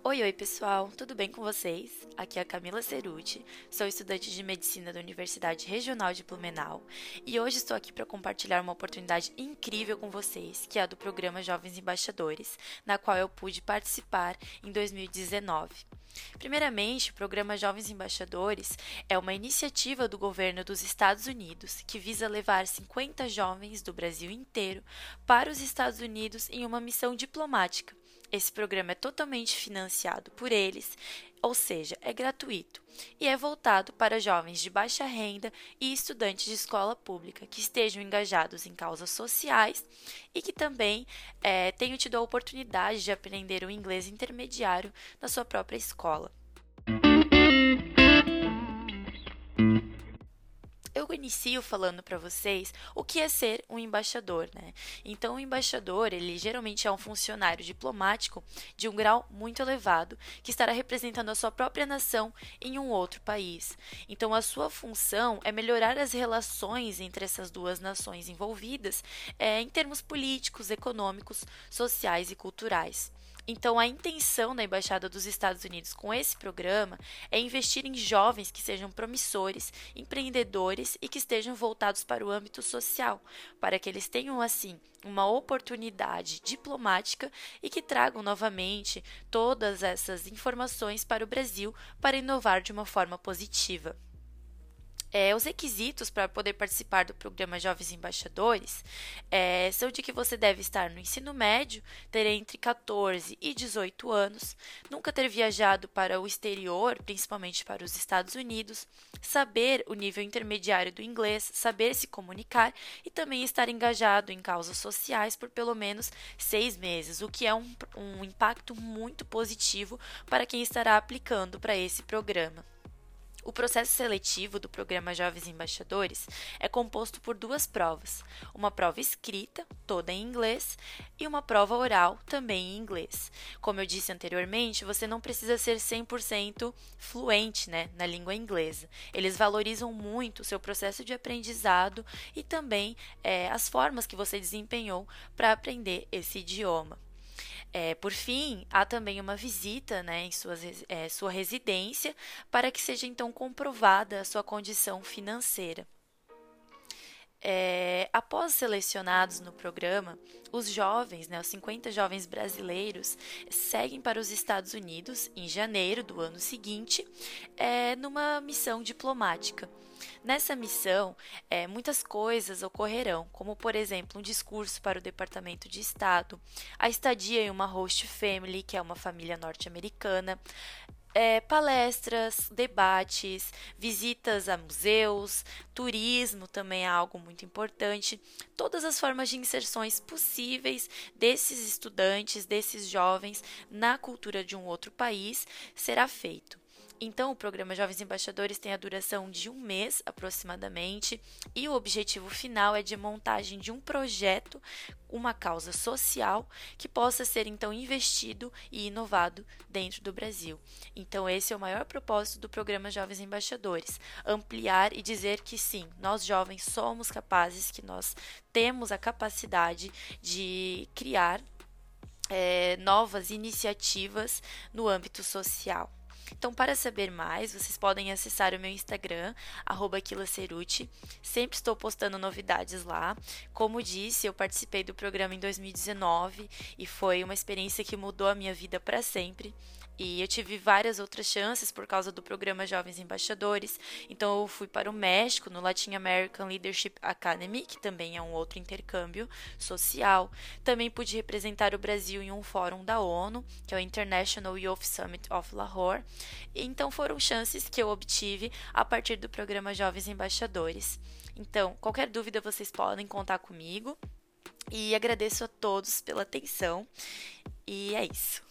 Oi, pessoal, tudo bem com vocês? Aqui é a Camila Ceruti, sou estudante de Medicina da Universidade Regional de Blumenau e hoje estou aqui para compartilhar uma oportunidade incrível com vocês, que é a do programa Jovens Embaixadores, na qual eu pude participar em 2019. Primeiramente, o programa Jovens Embaixadores é uma iniciativa do governo dos Estados Unidos que visa levar 50 jovens do Brasil inteiro para os Estados Unidos em uma missão diplomática. Esse programa é totalmente financiado por eles, ou seja, é gratuito, e é voltado para jovens de baixa renda e estudantes de escola pública que estejam engajados em causas sociais e que também tenham tido a oportunidade de aprender o inglês intermediário na sua própria escola. Eu inicio falando para vocês o que é ser um embaixador, né? Então, o embaixador, ele geralmente é um funcionário diplomático de um grau muito elevado que estará representando a sua própria nação em um outro país. Então, a sua função é melhorar as relações entre essas duas nações envolvidas, em termos políticos, econômicos, sociais e culturais. Então, a intenção da Embaixada dos Estados Unidos com esse programa é investir em jovens que sejam promissores, empreendedores e que estejam voltados para o âmbito social, para que eles tenham, assim, uma oportunidade diplomática e que tragam novamente todas essas informações para o Brasil para inovar de uma forma positiva. Os requisitos para poder participar do programa Jovens Embaixadores são de que você deve estar no ensino médio, ter entre 14 e 18 anos, nunca ter viajado para o exterior, principalmente para os Estados Unidos, saber o nível intermediário do inglês, saber se comunicar e também estar engajado em causas sociais por pelo menos 6 meses, o que é um impacto muito positivo para quem estará aplicando para esse programa. O processo seletivo do programa Jovens Embaixadores é composto por duas provas, uma prova escrita, toda em inglês, e uma prova oral, também em inglês. Como eu disse anteriormente, você não precisa ser 100% fluente, né, na língua inglesa. Eles valorizam muito o seu processo de aprendizado e também as formas que você desempenhou para aprender esse idioma. Por fim, há também uma visita, né, em sua residência para que seja então comprovada a sua condição financeira. Após selecionados no programa, os jovens, né, os 50 jovens brasileiros, seguem para os Estados Unidos em janeiro do ano seguinte, numa missão diplomática. Nessa missão, muitas coisas ocorrerão, como, por exemplo, um discurso para o Departamento de Estado, a estadia em uma host family, que é uma família norte-americana, palestras, debates, visitas a museus, turismo também é algo muito importante. Todas as formas de inserções possíveis desses estudantes, desses jovens na cultura de um outro país será feito. Então, o programa Jovens Embaixadores tem a duração de 1 mês aproximadamente e o objetivo final é de montagem de um projeto, uma causa social que possa ser então investido e inovado dentro do Brasil. Então, esse é o maior propósito do programa Jovens Embaixadores: ampliar e dizer que sim, nós jovens somos capazes, que nós temos a capacidade de criar novas iniciativas no âmbito social. Então, para saber mais, vocês podem acessar o meu Instagram, @quilaceruti. Sempre estou postando novidades lá. Como disse, eu participei do programa em 2019 e foi uma experiência que mudou a minha vida para sempre. E eu tive várias outras chances por causa do programa Jovens Embaixadores. Então, eu fui para o México, no Latin American Leadership Academy, que também é um outro intercâmbio social. Também pude representar o Brasil em um fórum da ONU, que é o International Youth Summit of Lahore. Então, foram chances que eu obtive a partir do programa Jovens Embaixadores. Então, qualquer dúvida vocês podem contar comigo. E agradeço a todos pela atenção. E é isso.